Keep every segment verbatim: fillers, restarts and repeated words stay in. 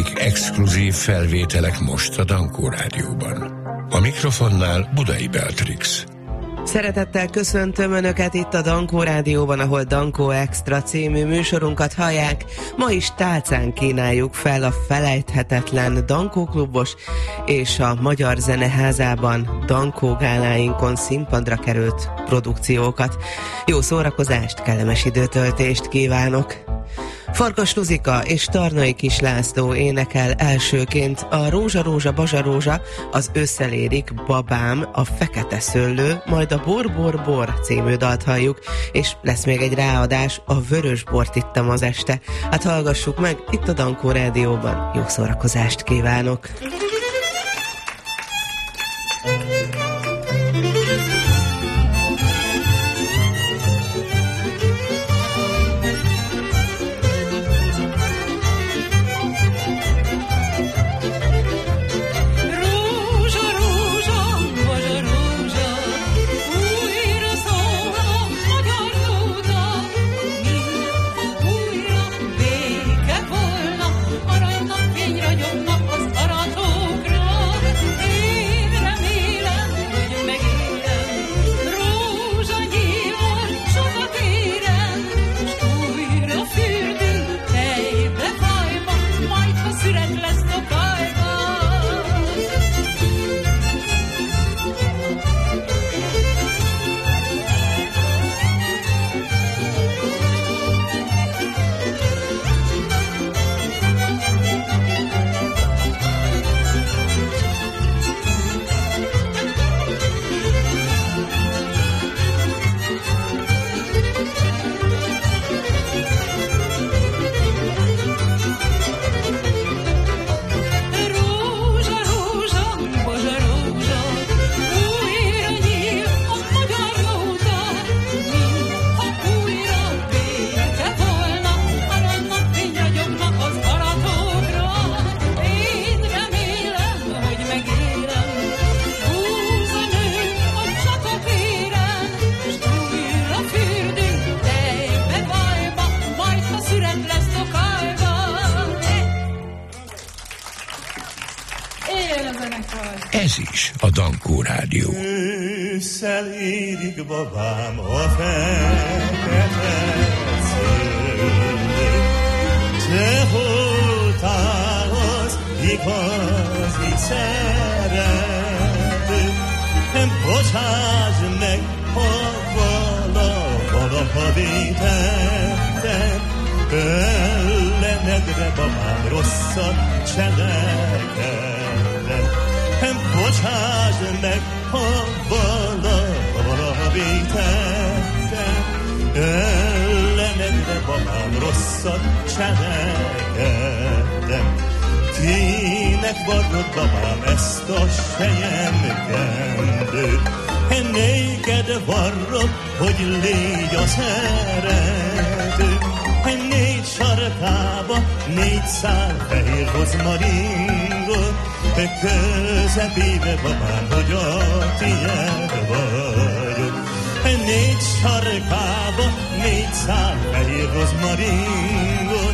Ezek exkluzív felvételek most a Dankó Rádióban. A mikrofonnál Budai Beatrix. Szeretettel köszöntöm Önöket itt a Dankó Rádióban, ahol Dankó Extra című műsorunkat hallják. Ma is tálcán kínáljuk fel a felejthetetlen Dankó klubos és a Magyar Zeneházában Dankó gáláinkon színpadra került produkciókat. Jó szórakozást, kellemes időtöltést kívánok! Farkas Luzika és Tarnai Kis László énekel elsőként a Rózsa, Rózsa, Bazsa, Rózsa, az Összelérik, Babám, a Fekete Szőlő, majd a Bor, Bor, Bor című dalt halljuk, és lesz még egy ráadás, a Vörös bort ittam az este. Hát hallgassuk meg itt a Dankó Rádióban. Jó szórakozást kívánok! Ez is a Dankó Rádió. Ősszel érik babám a fekete szőlő. Te voltál az igazi szerető. Bocsáss meg, ha valaha vétettem, ellenedre babám rosszat cselekedtem. Bocsáss meg, ha valaha vétettem, ellenedre babám rosszat cselekedtem. Kinek varrod babám ezt a selyemkendőt? Néked varrod, hogy légy a szerető. Négy sarkába négy szál fehér rozmaringot, közepébe babám, hogy a tiéd vagyok. Négy sarkába négy szál fehér rozmaringot,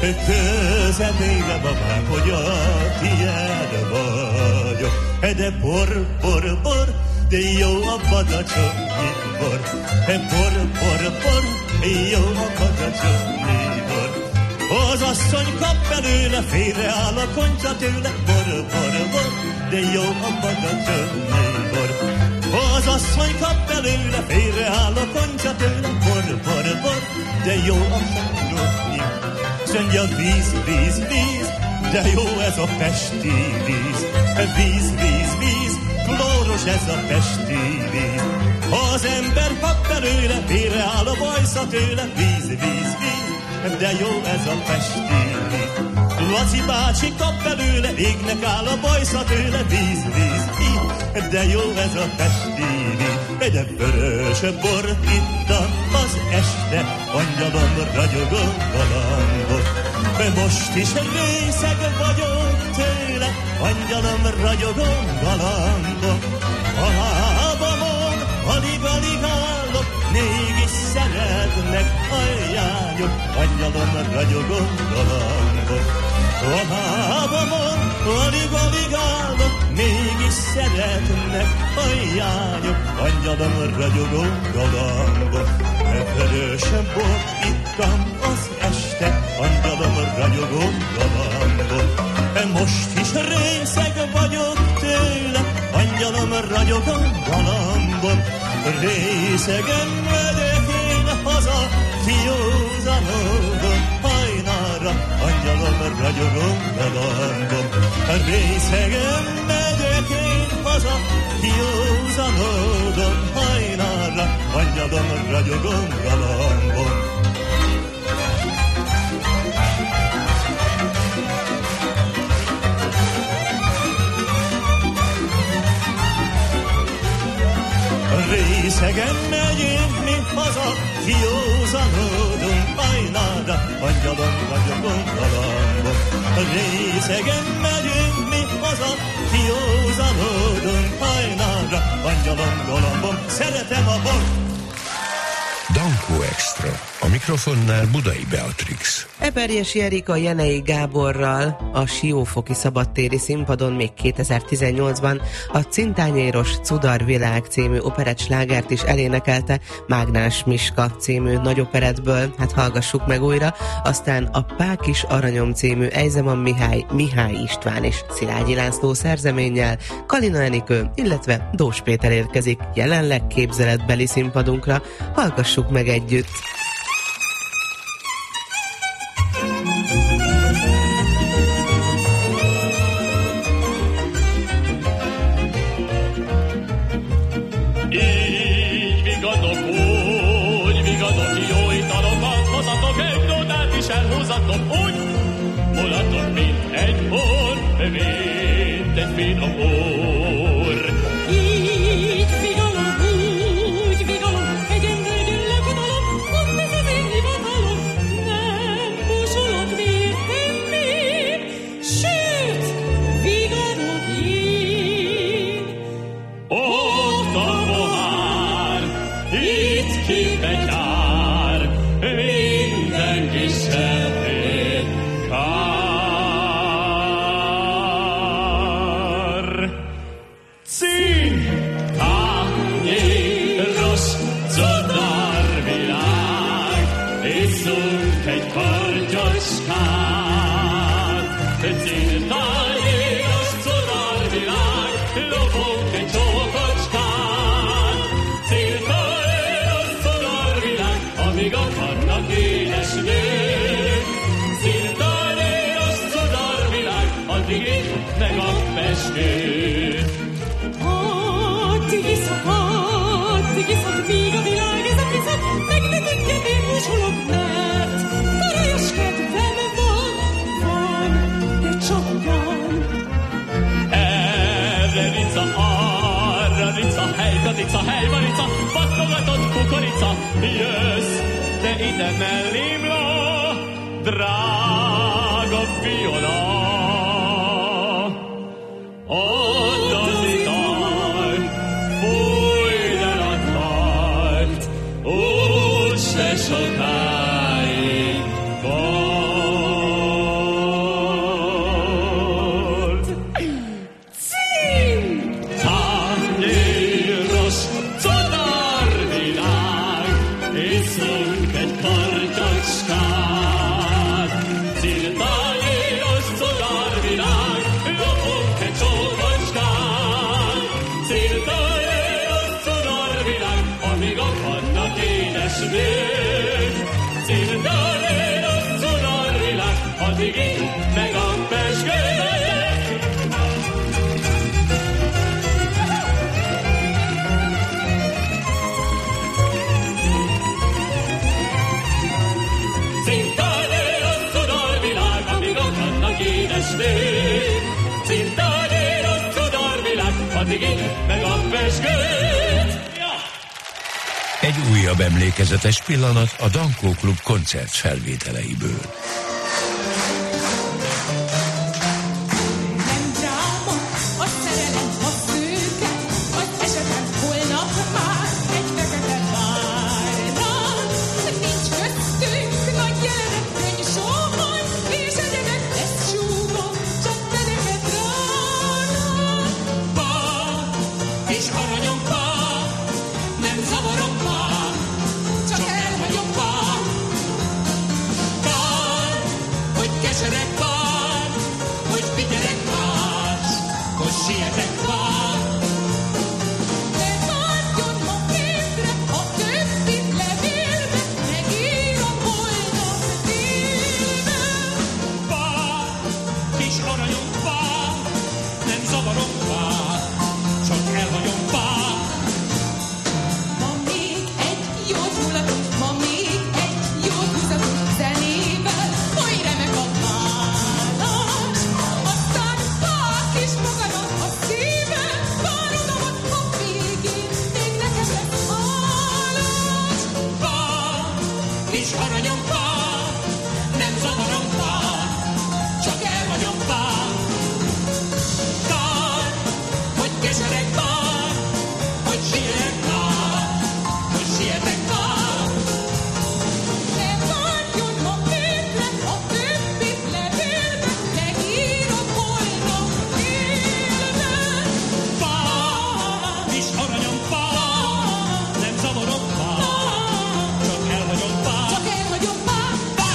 közepébe babám, hogy a tiéd vagyok. De bor, bor, bor, de jó a badacsonyi bor. Bor, bor, bor, jó a badacsonyi bor. Az asszony kap belőle, félreáll a kontya tőle. Bor, bor, bor, de jó a badacsonyi bor. Az asszony kap belőle, félreáll a kontya tőle. Bor, bor, bor, de jó a badacsonyi. Szöndja víz, víz, víz, de jó ez a pesti víz. Víz, víz, víz, klóros ez a pesti víz. Ha az ember kap belőle, félreáll a bajsza tőle. Víz, víz, víz, de jó ez a pesti víz. Laci bácsi kap belőle, égnek áll a bajsza tőle. Víz, víz, víz, de jó ez a pesti víz. De vörös bort ittam az este, angyalom ragyogó galambot. Most is részeg vagyok tőle, angyalom ragyogó galambot. A lábamon alig-alig állok, mégis szeretnek a lányok, angyalom ragyogó galambot. A alig-alig állok, mégis szeretnek a hiányok, angyalom ragyogó galambom. Felősebb volt ittam az este, angyalom ragyogó galambom. Most is részeg vagyok tőle, angyalom ragyogó galambom. Részegen megyek én haza, fiózanodom, hajnalra, angyalom ragyogó galambom. Részegen megyek én haza, fiózanodom, hajnalra, angyalom ragyogó galambom. Részegen megyünk mi haza, kiózanodunk hajnalra, angyalom ragyogó galambom. Részegen megyünk mi haza, kiózanodunk hajnalra, angyalom galambom. Szeretem a bort! Dankó Extra. A mikrofonnál Budai Beatrix. Eperjesi Erika Jenei Gáborral a Siófoki szabadtéri színpadon még kétezer-tizennyolcban a Cintányéros Cudarvilág című operett slágert is elénekelte, Mágnás Miska című nagyoperettből, hát hallgassuk meg újra, aztán a Pákis Aranyom című Ejzeman Mihály, Mihály István és Szilágyi László szerzeménnyel, Kalina Enikő, illetve Dós Péter érkezik jelenleg képzeletbeli színpadunkra, hallgassuk meg együtt. Elhúzatom úgy, mulatom, mint egy por, mint egy finom orr. Így figalom, úgy vigalom, egy ember gyűlök adalom, pont ez az én hivatalom. Nem búsulok vértemben, sőt, vigadok én. Ott a pohár, itt kibetyár, minden kisebb. Addig iszok, addig iszok, míg a világ ezen viszont, meg ne tudjam, én búsulok, mert tarajos kedvem van, van, de csak van. Erre rica, arra rica, helyka rica, helyva rica, pattogatott kukorica, jössz, te ide mellém ló, drága viola. Ott az ital, fújd el a tart, úgy se sokáig volt. Cím! Tányéros cudorvilág, iszunk egy kartyacskát. Tányéros cudorvilág, lopunk egy csókocskát. Tányéros cudorvilág, amíg akadnak édes nők. Tányéros cudorvilág, addig így meg a pezsgőjük. Tányéros cudorvilág, amíg akadnak édes nők. Tányéros cudorvilág, addig így meg a pezsgőjük. Egy újabb emlékezetes pillanat a Dankó Klub koncert felvételeiből. Nem dráma, a szerelem, a szőke, az esetem holnap már egy fekete vár rám. Nincs köztünk nagy jelenet, könny sóhaj, és egyenek lesz súgom, csak fedeket rám. Figyelek már, hogy sietek már. Ne várjon ma képre, a többit levélbe, megírom holnap délbe. Vár, kis aranyom, vár, nem zavarom, vár, csak elhagyom, vár. Ma még egy jót mulatunk, ma még egy jót húzatunk zenével, oly remek a válasz. Aztán pár kis fogadat a szívem, válogatott a végén, még nekem lesz hálás. Vár, kis aranyom, vár, nem zavarom, vár, csak elhagyom, vár. Vár, hogy keserek, vár, hogy sietek, vár, hogy sietek, vár. Ne várjon ma képre, a többit levélbe, megírom holnap délbe. Vár, kis aranyom, vár, nem zavarom, vár, csak elhagyom, vár. Csak elhagyom már.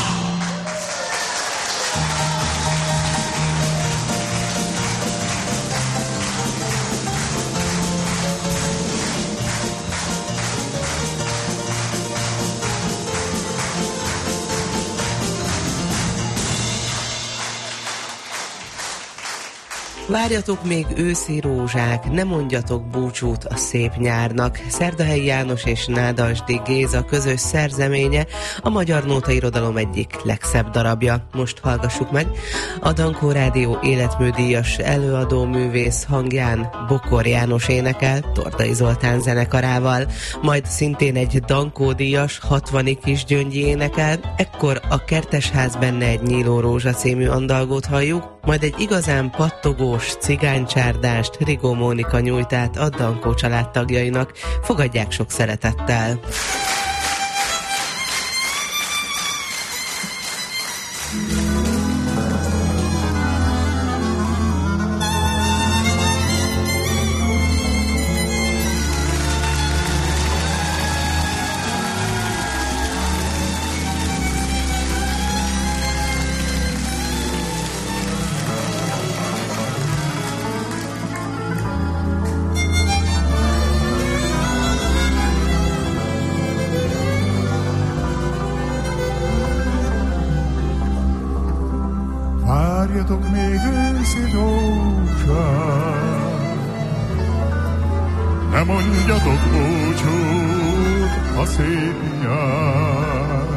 Várjatok még őszi rózsák, ne mondjatok búcsút a szép nyárnak. Szerdahelyi János és Nádasdy Géza közös szerzeménye, a magyar nótairodalom egyik legszebb darabja. Most hallgassuk meg. A Dankó Rádió életműdíjas előadó művész hangján Bokor János énekel Tordai Zoltán zenekarával, majd szintén egy Dankó díjas Hatvani Kisgyöngyi énekel, ekkor a Kertesház benne egy nyíló rózsa című andalgót halljuk, majd egy igazán pattogós cigánycsárdást Rigó Mónika nyújt át a Dankó családtagjainak. Fogadják sok szeretettel! Várjatok még őszi rózsák, ne mondjatok búcsút a szép nyárnak.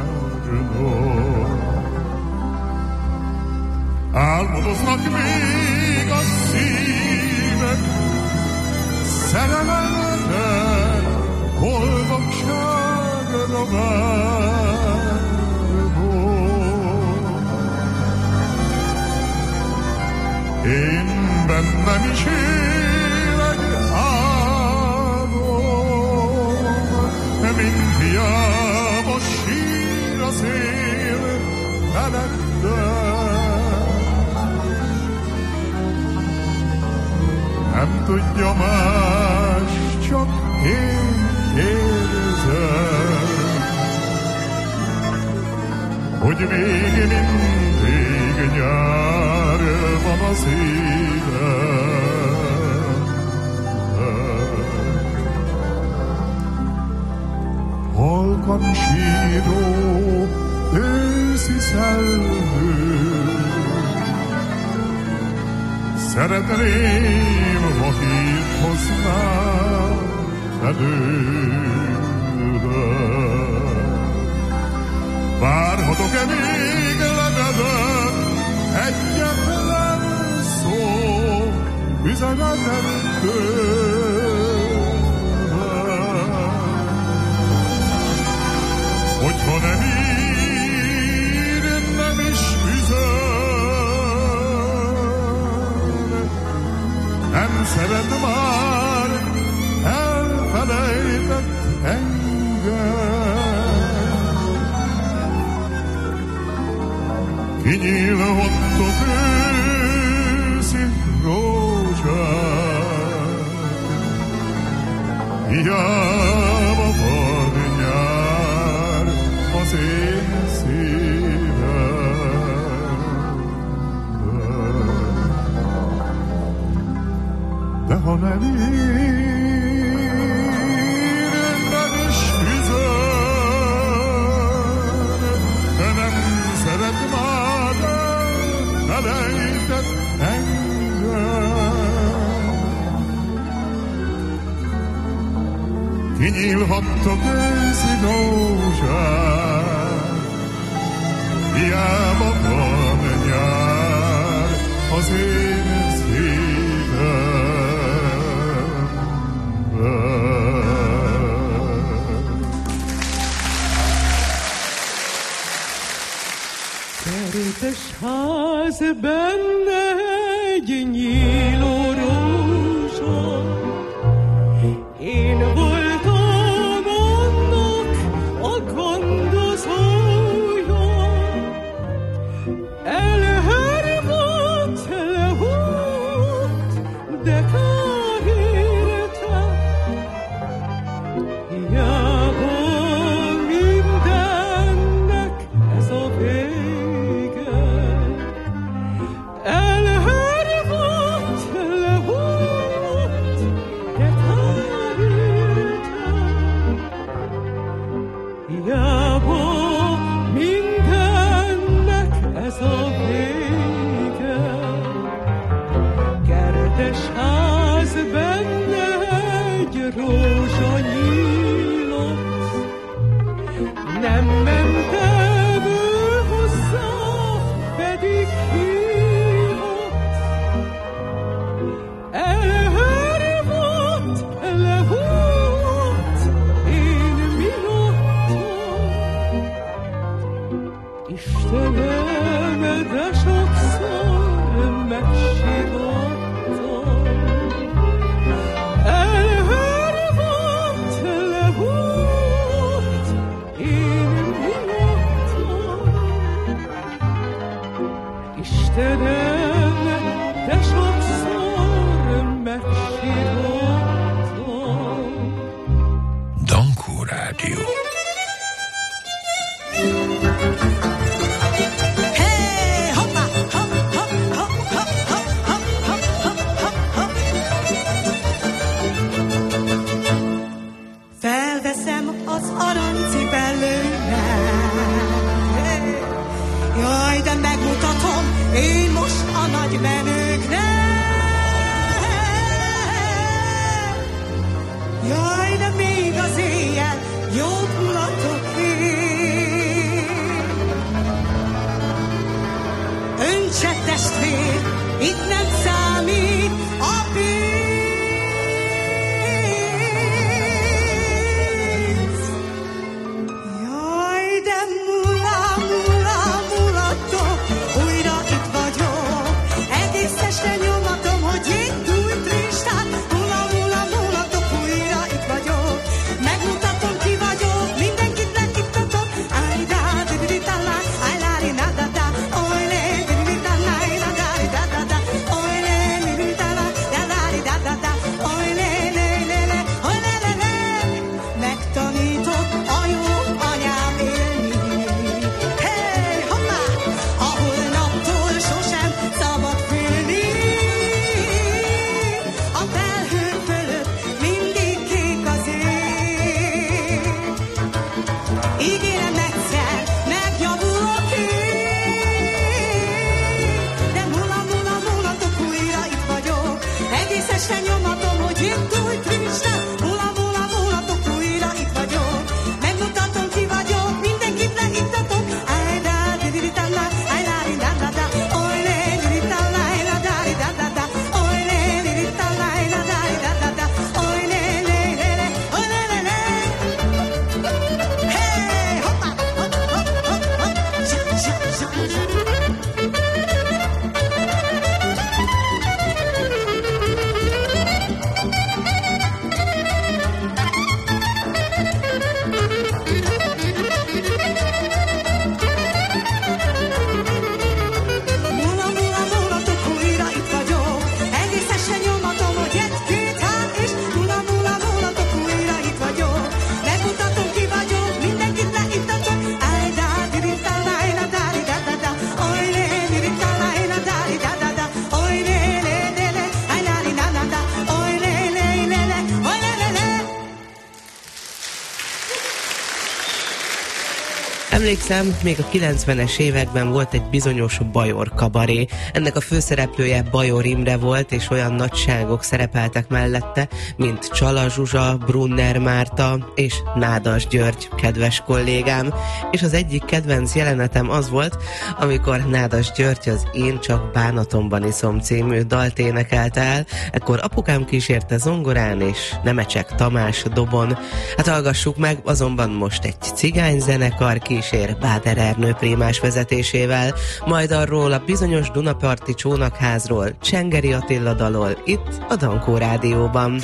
Álmodoznak még a szívek, szerelemben boldogságra váró. Én bennem is élek álom, mint hiába sír a szél felettem. Nem tudja más, csak én érzem, hogy még mindig nyár van a szívem. Halkan síró őszi szelvű, szeretném, ha hírt hoznám előre. Várhatok-e még levelet, egyetlen szó üzenetet tőle? Hogyha nem ír, nem is üzen, nem szeret már, elfelejtett engem. Kinyílhattok őszi rózsák, hiába van nyár az én szívemben. de ha nem ír, nem is üzen, de nem szeret már, elejtett engem. Kinyílhattok őszi rózsát, hiába van nyár az én szívemben. Kerétes ház, benne egy nyíló rózsa, én voltam annak a gondozója. Elhervadt, lehútt, de kár érte, hiába mindennek ez a vége. Elhervadt, lehútt, de kár érte, hiába mindennek ez a vége. Kertes ház, benne egy rózsa nyílott, nem mentem ő hozzá, pedig hívott. Elhervadt, lehútt, én miattam. Istenem, de sokszor megsírottam. Elhervadt, lehútt, én miattam. Istenem, de sokszor megsírottam. Dankó Rádió. Hey, hoppa, hop, hop, hop, hop, hop, hop, hop, hop, hop, hop. Felveszem az arancipellőmet, jaj, de megmutatom én most a nagy menőknek. Jaj, de még az éjjel jót mulatok én. Öntse testvér, itt nem számít a pénz. Jaj, de mula, mula, mulatok, újra itt vagyok. Egész este nyomatom, hogy jégdúj tristát. Mula, mula, mulatok, újra itt vagyok. Megmutatom, ki vagyok. Emlékszem, még a kilencvenes években volt egy bizonyos Bajor kabaré. Ennek a főszereplője Bajor Imre volt, és olyan nagyságok szerepeltek mellette, mint Csala Zsuzsa, Brunner Márta és Nádas György, kedves kollégám. És az egyik kedvenc jelenetem az volt, amikor Nádas György az Én csak bánatomban iszom című dalt énekelt el, ekkor apukám kísérte zongorán és Nemecsek Tamás dobon. Hát hallgassuk meg, azonban most egy cigányzenekar kísér Báder Ernő prímás vezetésével, majd arról a bizonyos Dunaparti csónakházról, Csengeri Attila dalol, itt a Dankó Rádióban.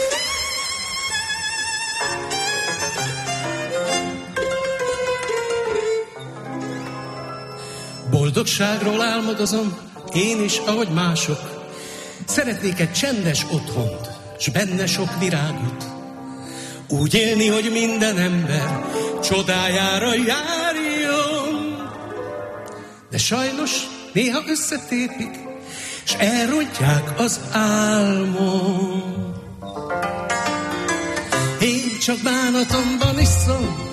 Boldogságról álmodozom, én is, ahogy mások. Szeretnék egy csendes otthont, s benne sok virágot. Úgy élni, hogy minden ember csodájára járjon. De sajnos néha összetépik, s elrontják az álmom. Én csak bánatomban iszom,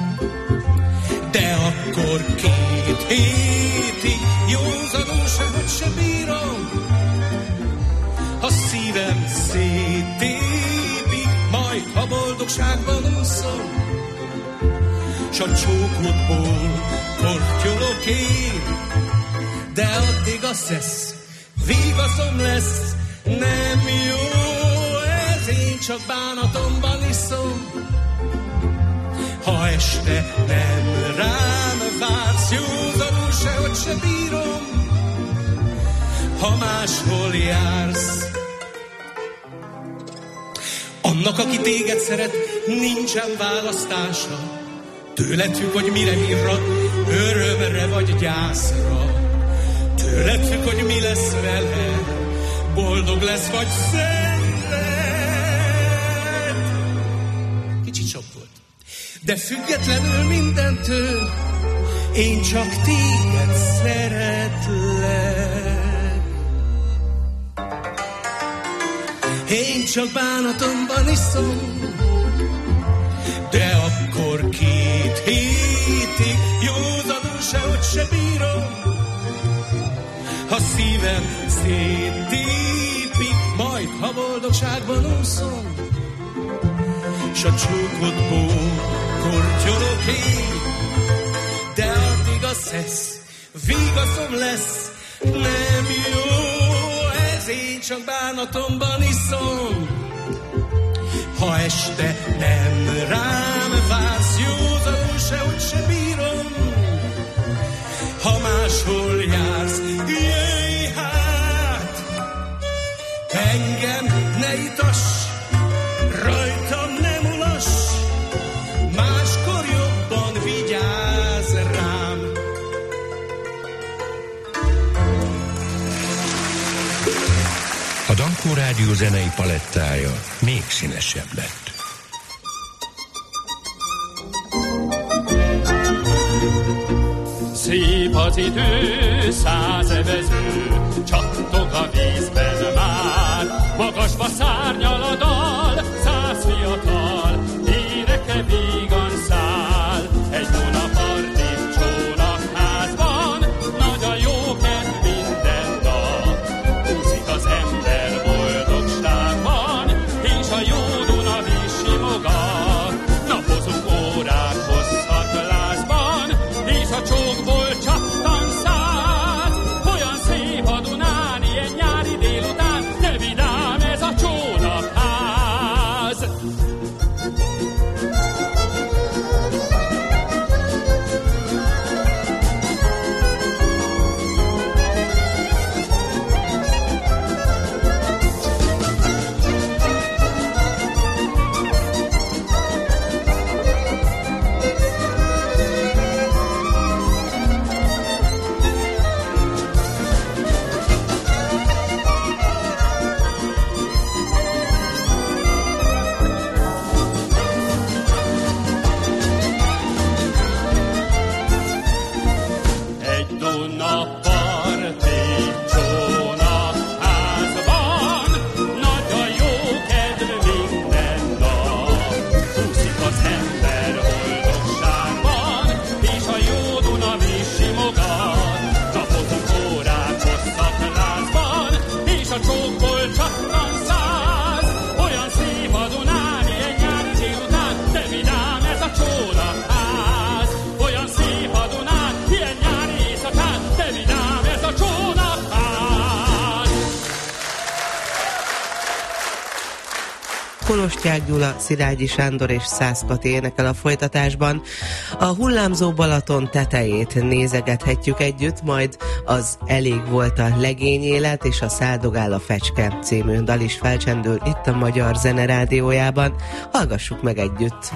de akkor két hétig józanul sehogy se bírom. Ha szívem széttépik, majd ha boldogságban úszom, s a csókodból kortyolok én, de addig a szesz vigaszom lesz. Nem jó ez, én csak bánatomban iszom. Ha este nem rám vársz, józanul sehogy se bírom. Ha máshol jársz, annak, aki téged szeret, nincsen választása. Tőled függ, hogy mire hívrat, örömre vagy gyászra. Tőled függ, hogy mi lesz vele, boldog lesz vagy szenved. Kicsit sok volt. De függetlenül mindentől, én csak téged szeretlek. Én csak bánatomban iszom, de akkor két hétig józanul sehogy se bírom. Ha szívem széttépik, majd ha boldogságban úszom, s a csókodból kortyolok én, de addig a szesz vigaszom lesz. Nem jó ez, én csak bánatomban iszom. Ha este nem rám vársz, józanul sehogy se bírom. Ha máshol jársz, jöjj hát, engem ne itass, rajtam nem ulass, máskor jobban vigyázz rám. A Dankó Rádió zenei palettája még színesebb lett. Szép az idő, százevező, csattog a vízben már. Magasba szárnyal a dal, száz fiatal, éneke vígan száll. Egy Dunaparti csónakházban, nagy a jó kedv minden dal. Úszik az ember boldogságban, és a jó Duna víz simogat. Napozunk órák hosszat lázban, és a csókból csattan száz. Olyan szép a Dunán ilyen nyári Kolostyák Gyula, Szilágyi Sándor és Szász Kati énekel a folytatásban. A hullámzó Balaton tetejét nézegethetjük együtt, majd az Elég volt a legényélet és a Száldogál a fecske című dal is felcsendül itt a Magyar Zene Rádiójában. Hallgassuk meg együtt!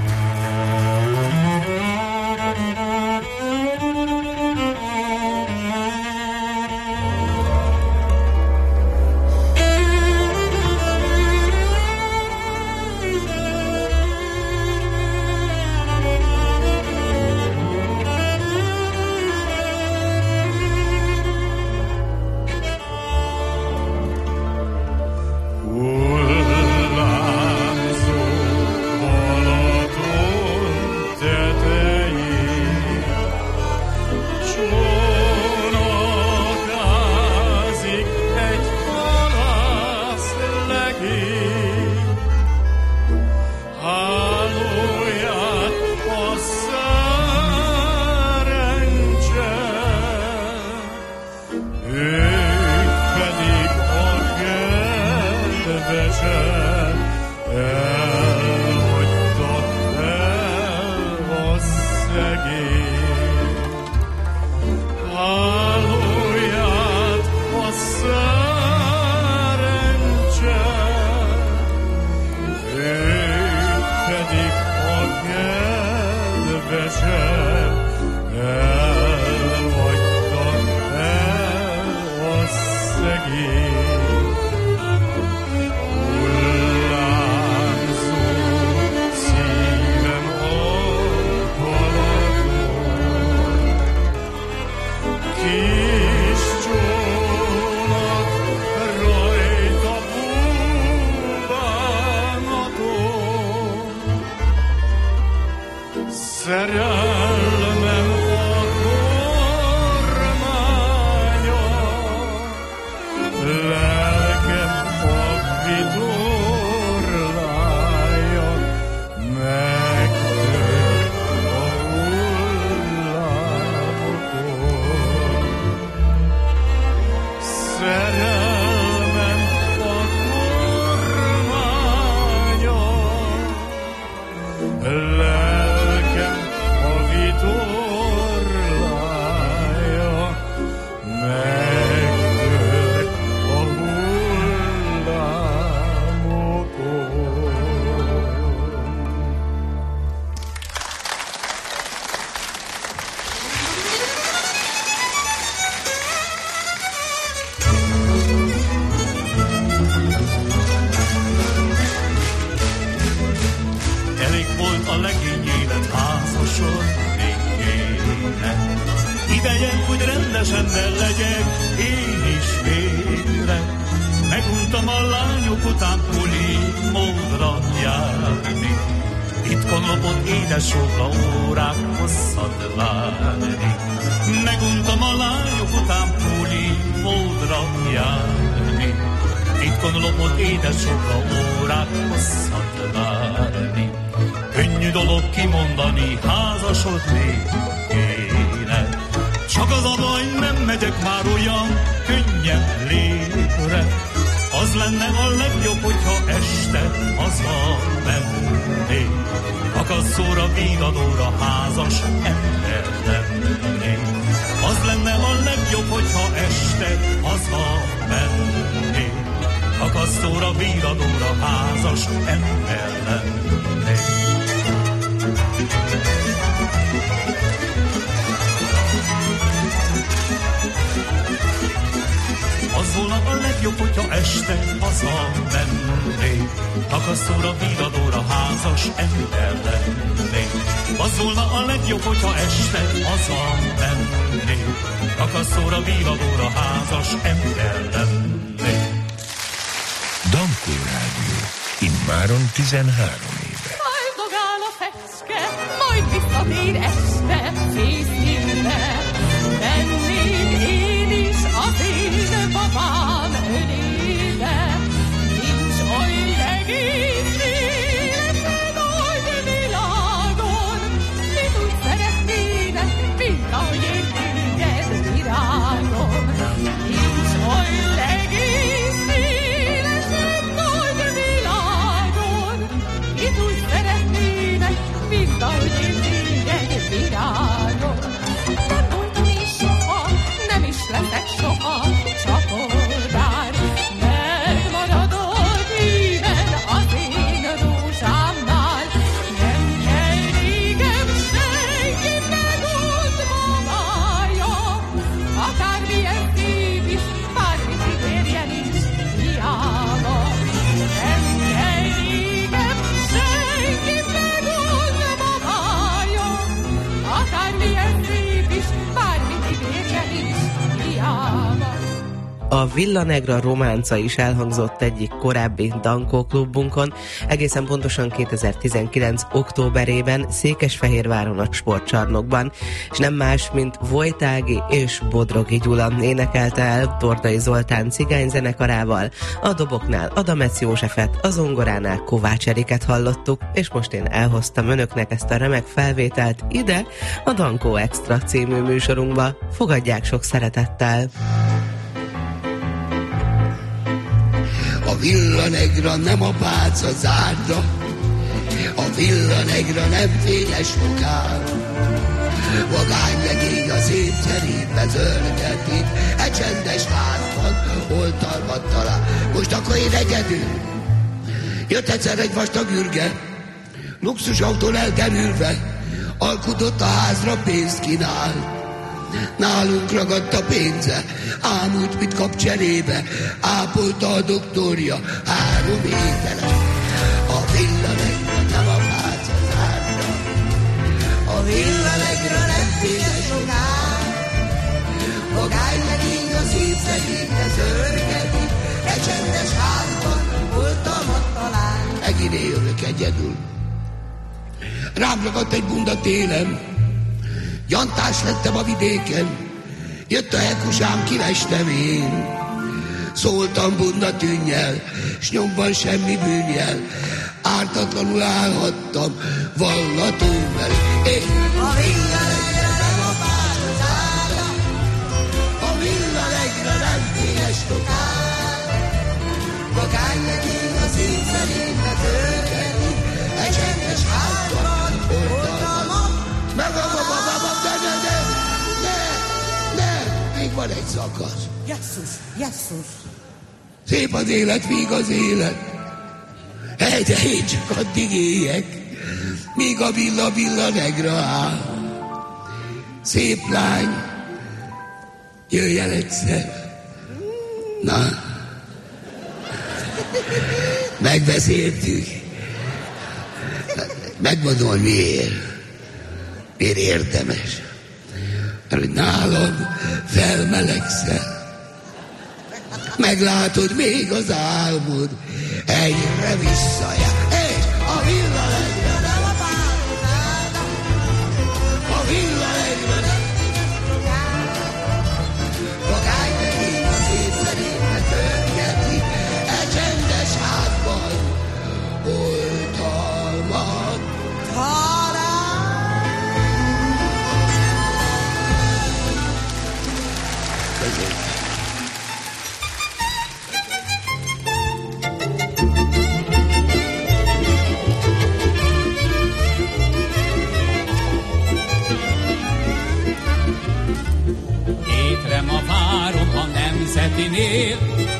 tizenhárom éve. Száldogál a fecske, majd visszatér este, fészkére. Mennék én is az én babám ölébe. Nincs oly egész élete nagy világon, mit úgy szeretnének, mint ahogy én téged virágom. Nincs oly egész élete nagy világon, a Villa Negra románca is elhangzott egyik korábbi Dankó klubunkon, egészen pontosan kétezer-tizenkilenc októberében Székesfehérváron a Sportcsarnokban, és nem más, mint Vojtági és Bodrogi Gyula énekelte el Tordai Zoltán cigányzenekarával, a doboknál Adamec Józsefet, a zongoránál Kovács Eriket hallottuk, és most én elhoztam önöknek ezt a remek felvételt ide, a Dankó Extra című műsorunkba. Fogadják sok szeretettel! A Villa Negra nem a pálca zárda, a Villa Negra nem fényes lokál. Vagány legény a szép cserébe zörgetik, e csendes házban oltalmat talál. Most akkor én egyedül. Jött egyszer egy vastag ürge, luxusautón elderülve, alkudott a házra, pénzt kínál. Nálunk ragadt a pénze, ám úgy, mit kap cserébe, ápolta a doktorja három étele. A Villa Negra nem a pálca zárda, a Villa Negra nem fényes lokál. Vagány legény a szép szegényre zörgetik, e csendes házban oltalmat talál. Megint jövök egyedül. Rám ragadt egy bunda télen, gyantás lettem a vidéken, jött a hekusám, kilestem én. Szóltam bunda tűnnyel, s nyomban semmi bűnjel, ártatlanul állhattam vallató mellé. Én a Villa Negra nem a pálca zárda, a Villa Negra nem fényes lokál. Vagány legény a szép szerénybe tölkedik, egy csendes házban oltalmat. Meg a babababa, de ne, ne, ne, ne, még van egy szakasz. Jesszus, jesszus. Szép az élet, míg az élet. Hely, de én csak addig éljek, míg a Villa Villa Negra áll. Szép lány, jöjj el egyszer. Na, megbeszéltük. Megmondom, hogy miért. Miért érdemes? Mert hogy nálam felmelegszel. Meglátod még az álmod, egyre visszajár. És a Villa Negra nem a pálca zárda, a Villa Negra nem fényes lokál. Vagány legény a szép szerénybe tölkedik, e csendes házban oltalmat talál. Hétre ma várom a Nemzetinél,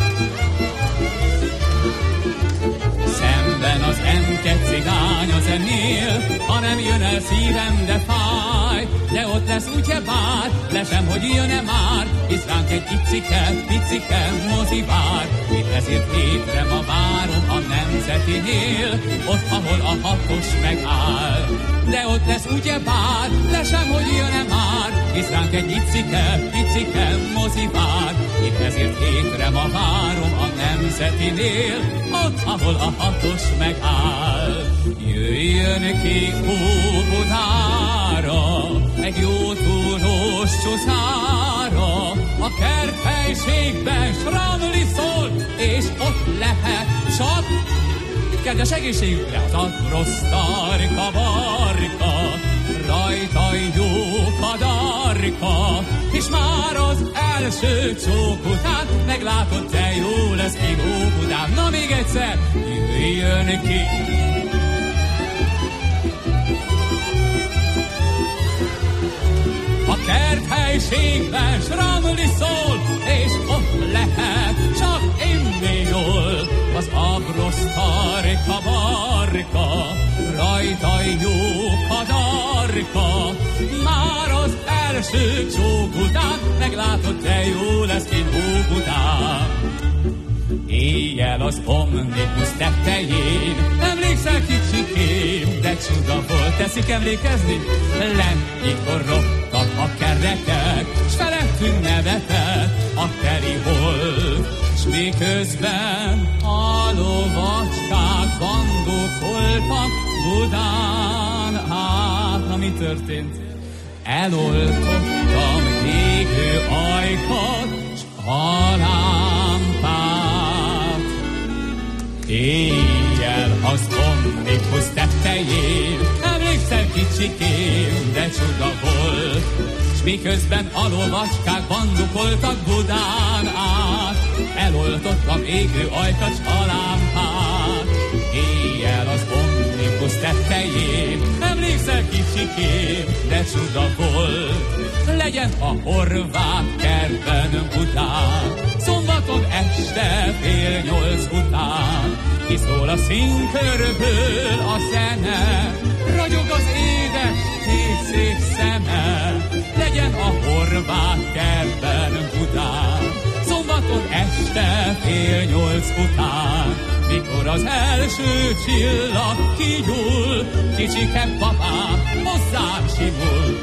szemben az emke cigány a zenél. Ha nem jön el szívem, de fáj, de ott lesz ugyebár, lesem, hogy jön-e már, hisz ránk egy icike, picike mozi vár. Itt ezért hétre ma várom a Nemzetinél, ott, ahol a hatos megáll. De ott lesz ugyebár, lesem, hogy jön-e már, hisz ránk egy icike, picike mozi vár. Itt ezért hétre ma várom a Nemzetinél, ott, ahol a hatos megáll. Jöjjön ki Óbudára, egy jó túrós csuszára, a kerthelységben sramli szól, és ott lehet csak kedves egészségükre az agrosztarka barka, rajta jó kadarka, és már az első csók után meglátod, te jó lesz még Óbudán. Na még egyszer, jöjjön ki! A kerthelységben sramli szól, és ott lehet csak inni jól. Az agrosztarka barka, rajta jó kadarka, már az első csók után meglátod, te jó lesz én Óbudán. Éjjel az omnibus tetején, emlékszel kicsikém, de csuda volt, teszik emlékezni? Lent, mikor roptak a kerekek, s felettünk nevetett a teli hold miközben a lovacskák bandokoltak Budán. Hát, na mi történt? Eloltottam égő ajkat, s a lámpát. Éjjel az omnibus tettején, emlékszel kicsikém, de csuda volt, s miközben a lovacskák bandukoltak Budán át, eloltottam égő ajkat, s a lámpát. Éjjel az omnibus tettején, emlékszel kicsikém, de csuda volt, legyen a horvát kertben Budán, szombaton este fél nyolc után. Kiszól a színkörből a zene, ragyog az édes két szép szeme, legyen a horvát kertben Budán, szombaton este fél nyolc után. Mikor az első csillag kigyúl, kicsike papám hozzám simul.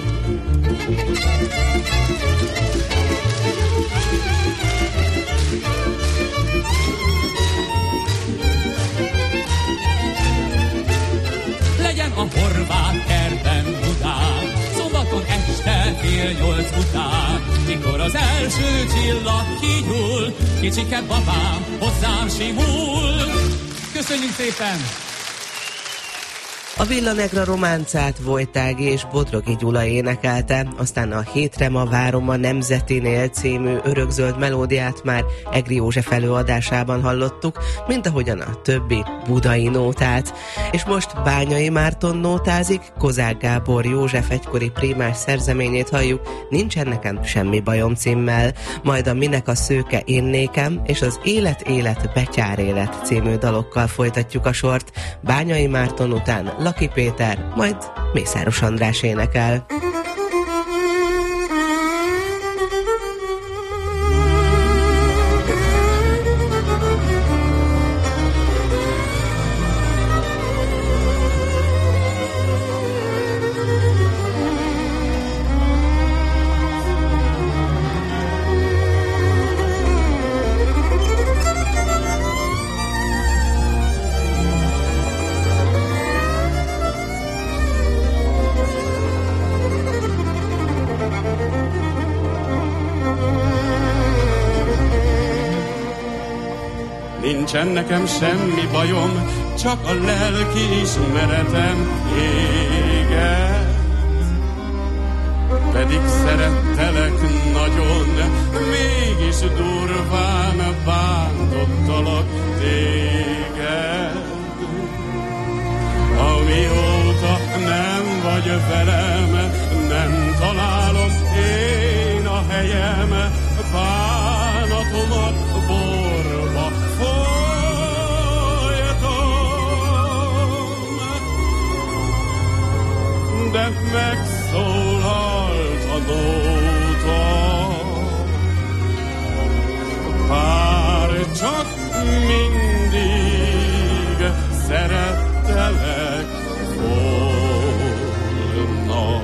Legyen a horvát kertben Budán, szombaton este fél nyolc után. Mikor az első csillag kigyúl, kicsike babám hozzám simul. Köszönjük szépen! A Villa Negra románcát Vojtági és Bodrogi Gyula énekelte, aztán a Hétre ma várom a Nemzetinél című örökzöld melódiát már Egri József előadásában hallottuk, mint ahogyan a többi budai nótát. És most Bányai Márton nótázik, Kozák Gábor József egykori prímás szerzeményét halljuk, Nincsen nekem semmi bajom címmel, majd a Minek a szőke én nékem és az Élet, élet, betyár élet című dalokkal folytatjuk a sort. Bányai Márton után Laki Péter, majd Mészáros András énekel. Nincsen nekem semmi bajom, csak a lelki ismeretem éget. Pedig szerettelek nagyon, mégis durván bántottalak téged. Amióta nem vagy velem, nem találom én a helyem, bánatomat borba de megszólalt a nóta. Bár csak mindig szerettelek volna.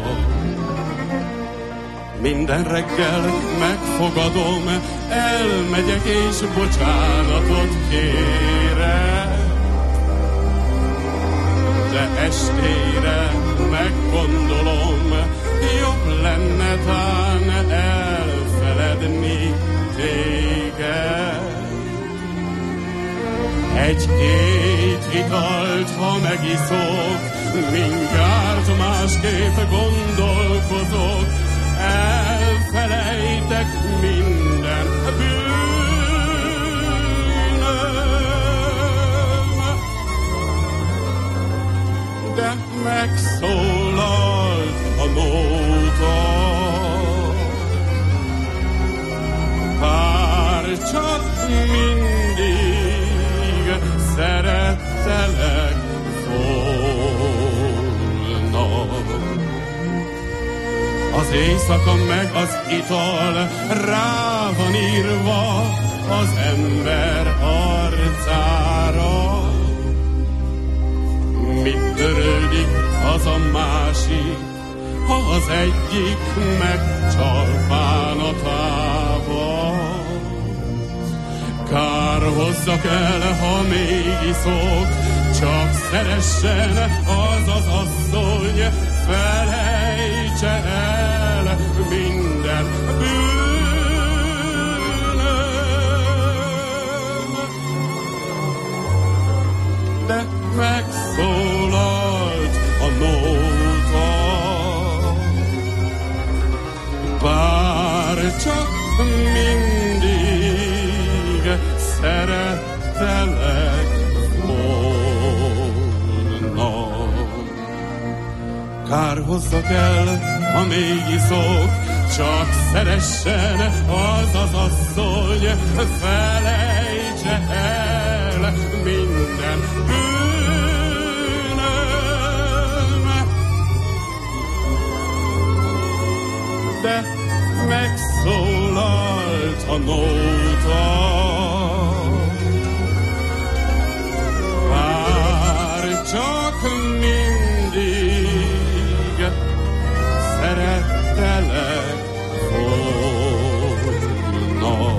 Minden reggel megfogadom, elmegyek és bocsánatot kérek. De estére meggondolom, jobb lenne tán elfeledni téged. Egy-két italt, ha megiszok, mindjárt másképp gondolkozok, elfelejtek minden bűnöm. De megszólalt a nóta, bár csak mindig szerettelek volna. Az éjszaka meg az ital rá van írva az ember arcára. Mit törődik az a másik, ha az egyik megcsal bánatába? hozzak el, ha még iszok, csak szeressen az az asszony, felejtse el minden bűnöm. De megszólalt a nóta, bár csak mindig szerettelek volna. Kár hozzak el, ha még iszok, csak szeressen az az asszony, felejtse el minden bűnöm. De megszólalt a nóta, bár csak mindig szerettelek volna.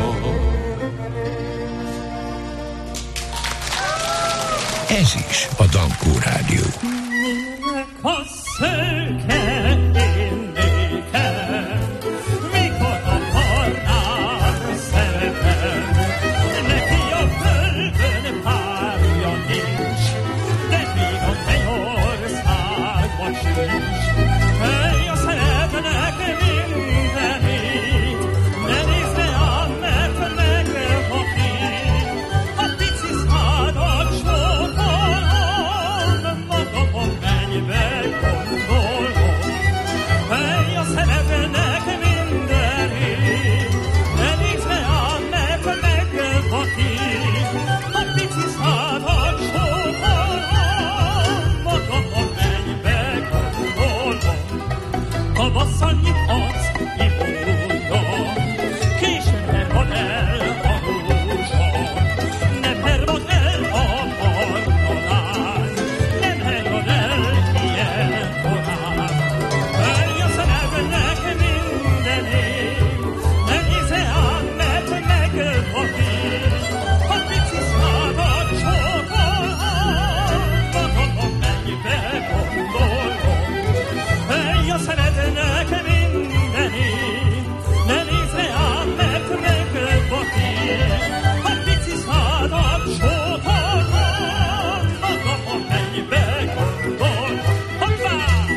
Ez is a Dankó Rádió. A szőke én nékem, mikor akarnál szeretem, neki a földön párja nincs, de még a mennyországban sincs. Ő szeretnek mindenit, ne nézd rám, mert megvakít. A pici szádat csókolom, magamon mennybe gondolom. Ő szeretnek mindenit, ne nézd rám, mert megvakít. A pici szádat csókolom, magamon mennybe gondolom. A basszanyi arc imódja, később van el a rózsa, nem hervad el a barna lány, nem hervad el ilyen korán. Ő a szeretnek mindenét, ne nézze ám, mert megvakít. A pici szádat csókolom, magamon mennybe gondolom. Ő a szeretnek mindenit, ne nézz rám, mert megvakít. A pici szádat csókolom, magamon mennybe gondolom. Hoppá!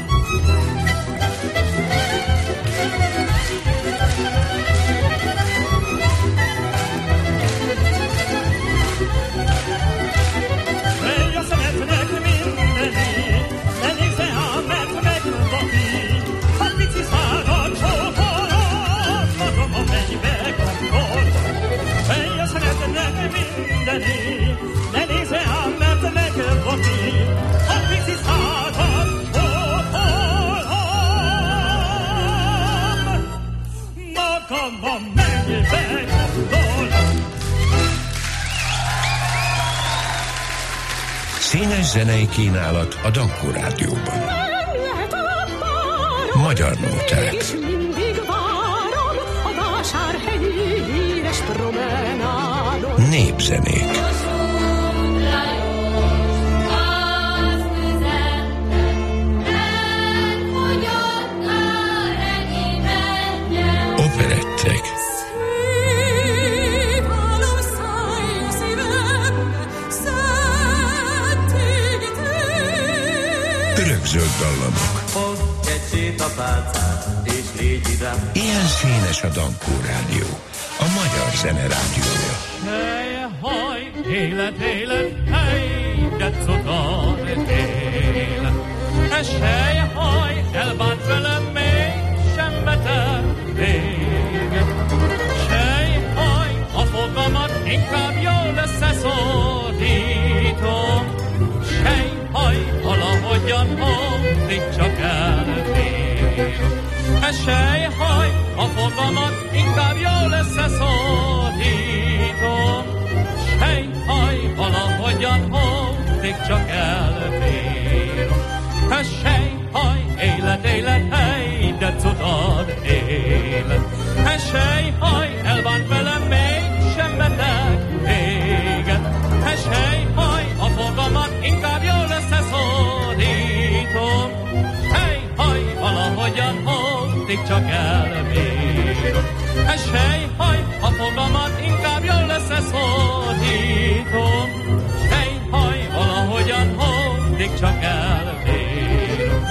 Ő a szeretnek mindenit, ne nézz rám, mert megvakít. A pici szádat csókolom, magamon mennybe gondolom. Ő a szeretnek mindenit, ne nézz rám, mert megvakít. A pici szádat csókolom, magamon mennybe gondolom. Színes zenei kínálat a Dankó Rádióban. Magyar nóták. És mindig várom a vásárhelyi híres promenádon. Népzenék. Operettek. Szép álom szállj a szívembe, szedték te. Örökzöld dallamok. Fogd egy sétapálcát, és légy ide. Ilyen színes a Dankó Rádió. A magyar zene rádiója. Helye, haj, élet, élet, hely, de cudar élet. Ez helye, haj, elbánt velem még, sem betett véget. Helye, haj, a fogamat inkább jól összeszordítom. Helye, haj, valahogyan addig csak elbírom. Ez helye, haj, a fogamat inkább jól összeszordítom. Hely, haj, valahogyan addig csak elbírom. Ez hely, haj, élet, élet, hely, de cudar élet. Ez hely, haj, elbánt velem még sem beteg véget. csak elbírom. Sejhaj, a fogamat inkább jól összeszordítom. Sejhaj, valahogyan addig csak elbírom.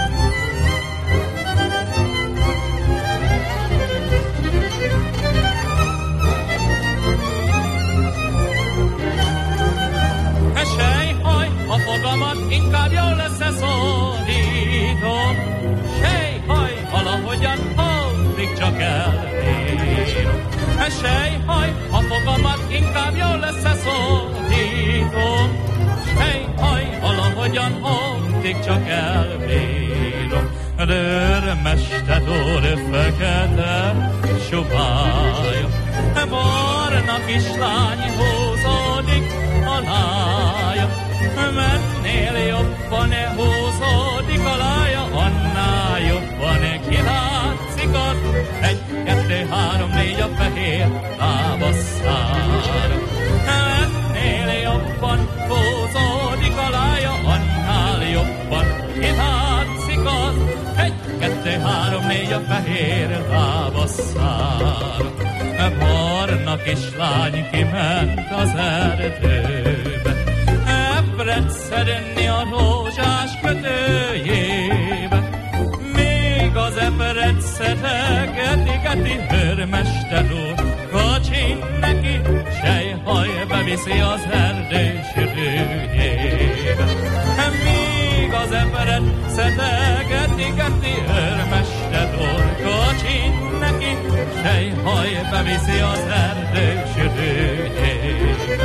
Sejhaj, a fogamat inkább jól összeszordítom. Sejhaj, valahogyan addig csak elbírom. Sejhaj, a fogamat inkább jól összeszordítom. Sejhaj, valahogyan addig csak elbírom. Dörmeste dor fekete subája, barna kislány húzódik alája. Mennél jobban húzódik alája, annál jobban kilátszik az egy, kettő, három, négy a fehér lábasszára. Mennél jobban húzódik alája, annál jobban kilátszik az egy, kettő, három, négy a fehér lábasszára. Barna kislány kiment az erdőbe, ebret szedni a rózsás kötőjébe. Még az ebret szedegeti-geti hőrmester úr, kacsin neki, sejhaj beviszi az erdő sűrűjébe. Még az ebret szedegeti-geti hőrmester úr, kacsin neki, sejhaj beviszi az erdő sűrűjébe.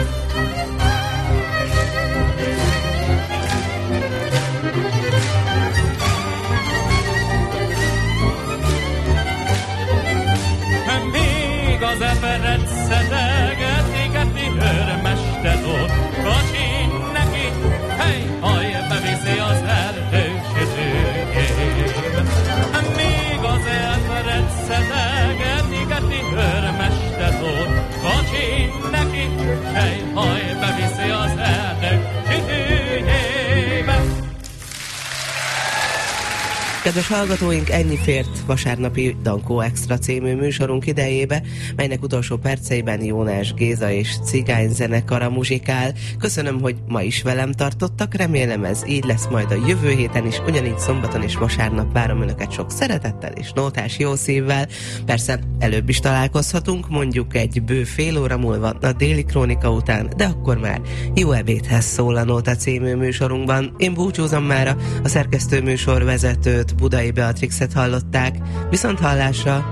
Az eberet szedegeti-geti hőrmester úr, kacsin neki, hely, haj, beviszi az erdő sűrűjébe. Még az eberet szedegeti-geti hőrmester úr, kacsin neki, hely, haj, beviszi az erdő sűrűjébe. Kedves hallgatóink, ennyi fért vasárnapi Dankó Extra című műsorunk idejébe, melynek utolsó perceiben Jónás Géza és Cigány zenekara muzsikál. Köszönöm, hogy ma is velem tartottak, remélem ez így lesz majd a jövő héten is, ugyanígy szombaton és vasárnap várom önöket sok szeretettel és nótás jó szívvel. Persze előbb is találkozhatunk, mondjuk egy bő fél óra múlva a déli krónika után, de akkor már jó ebédhez szól a Nóta című műsorunkban. Én búcsúzom mára, a szerkesztő műsorvezetőt, Budai Beatrixet hallották. Viszont hallásra!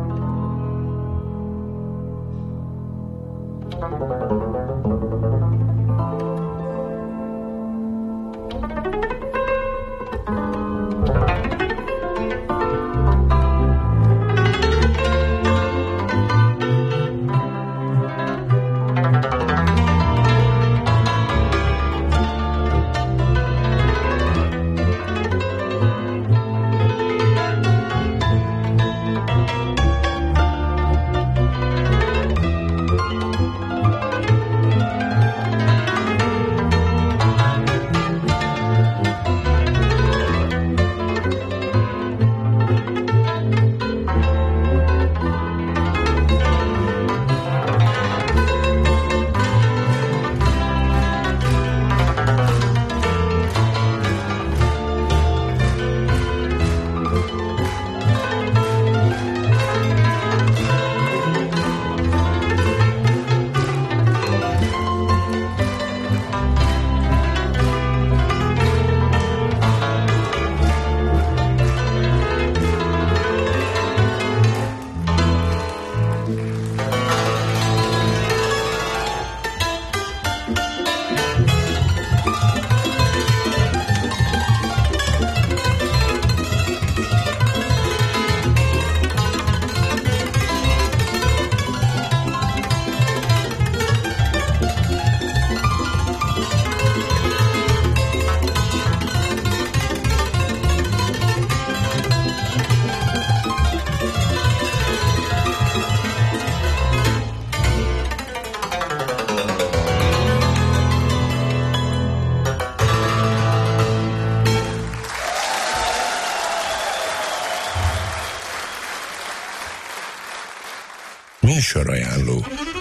Műsorajánló.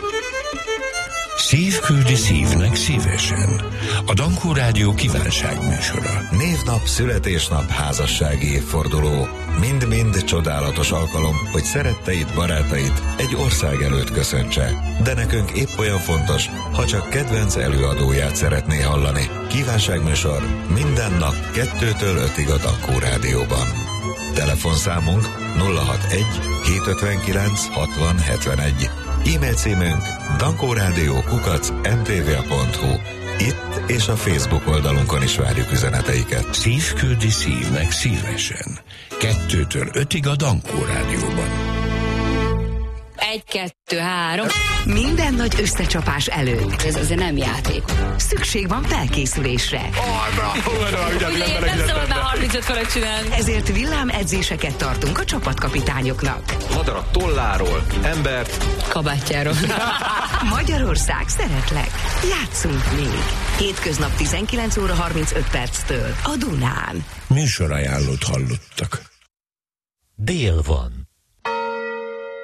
Szív küldi szívnek szívesen. A Dankó Rádió kívánság műsora. Névnap, születésnap, házassági évforduló. Mind-mind csodálatos alkalom, hogy szeretteit, barátait egy ország előtt köszöntse. De nekünk épp olyan fontos, ha csak kedvenc előadóját szeretné hallani. Kívánságműsor minden nap kettőtől ötig a Dankó Rádióban. Telefonszámunk nulla hatvanegy hétszázötvenkilenc hatvan hetvenegy. E-mail címünk dankórádió kukac em té vé pont hu. Itt és a Facebook oldalunkon is várjuk üzeneteiket. Szív küldi szívnek szívesen. Kettőtől ötig a Dankó Rádióban. Egy, kettő, három. Minden nagy összecsapás előtt. Ez azért nem játék. Szükség van felkészülésre. Ugye nem szabad már harmincöt köröt csinálni. Ezért villámedzéseket tartunk a csapatkapitányoknak. Madarat tolláról, embert kabátjáról. Magyarország, szeretlek. Játszunk még. Hétköznap tizenkilenc óra harmincöt perctől a Dunán. Műsorajánlót hallottak. Dél van.